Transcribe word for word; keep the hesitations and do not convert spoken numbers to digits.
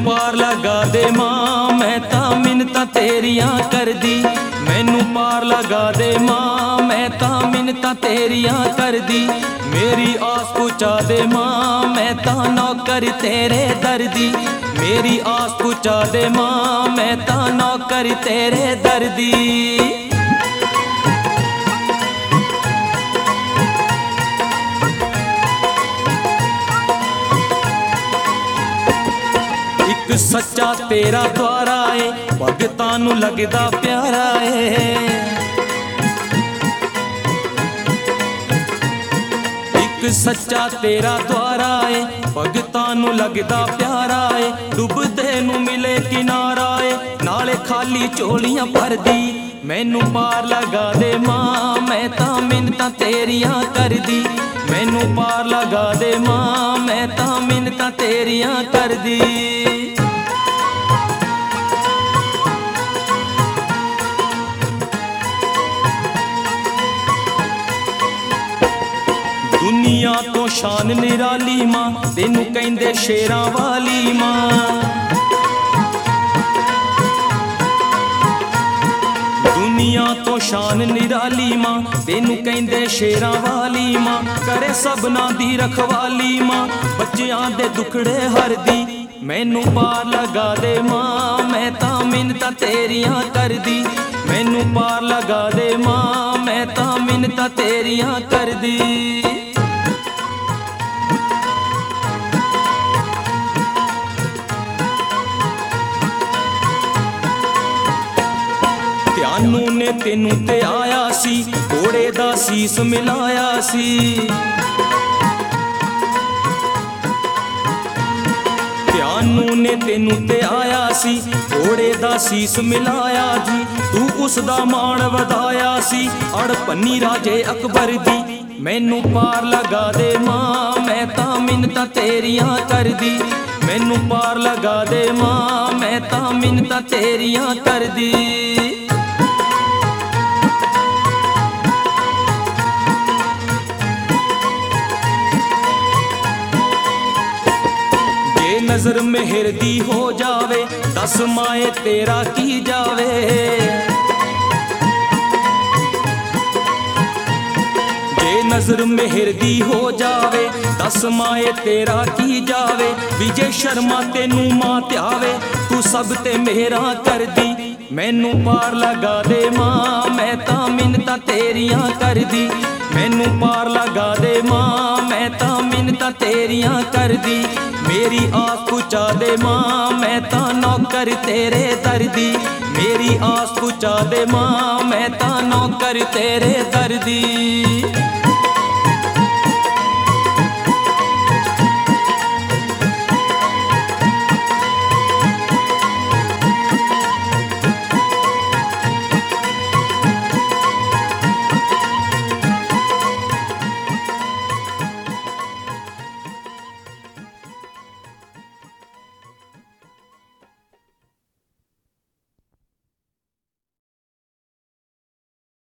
पार लगा दे मां, मैं तां मिन्नतां तेरियां करदी। मैनू पार लगा दे मां, मैं तां मिन्नतां तेरियां करदी। मेरी आस पुचा दे मां, मैं तां नौकर तेरे दर्दी। मेरी आस पुचा दे मां, मैं तां नौकर तेरे दर्दी। एक सच्चा तेरा द्वारा है, भगतां नू लगदा प्यारा है। एक सच्चा तेरा द्वारा है, भगतां नू लगदा प्यारा है। डुबदे नू मिले किनारा है, नाले खाली झोलियां भरदी। मैनू पार लगा दे मां, मैं तां मिन्नतां तेरियां करदी। मैनू पार लगा दे मां, मैं तां मिन्नतां तेरियां करदी। दुनिया तो शान निराली मां, तेनू कहंदे शेरां वाली मां। दुनिया तो शान निराली मां, तेनू कहंदे शेरां वाली मां। करे सबना दी रखवाली मां, बच्चियां दे दुखड़े हरदी। मैनू पार लगा दे मां, मैं तां मिन्नतां तेरियां करदी। मैनू पार लगा दे मां, मैं तां मिन्नतां तेरियां करदी। ध्यानू ने तेनू ते आया सी, घोड़े दा सीस मिलाया सी। ध्यानू ने तेनू ते आया सी, घोड़े दा सीस मिलाया जी। तू उसदा मान वधाया सी, अड़ पन्नी राजे अकबर दी। मैनू पार लगा दे मां, मैं तां मिन्नतां तेरियां करदी। मैनू पार लगा दे मां, मैं तां मिन्नतां तेरियां करदी। नजर मेहर दी हो जावे, दस माए तेरा की जावे। जे नजर मेहर दी हो जावे, दस माए तेरा की जावे। विजय शर्मा तेनू मां त्यावे, तू सब ते मेहरा कर दी। मैनू पार लगा दे मां, मैं तां मिन्नतां तेरियां करदी। मैनू पार लगा दे मां, मैं तां मिन्नतां तेरियां करदी। मेरी आस पुचा दे मां, मैं तां नौकर तेरे दर्दी। मेरी आस पुचा दे मां, मैं तां नौकर तेरे दर्दी।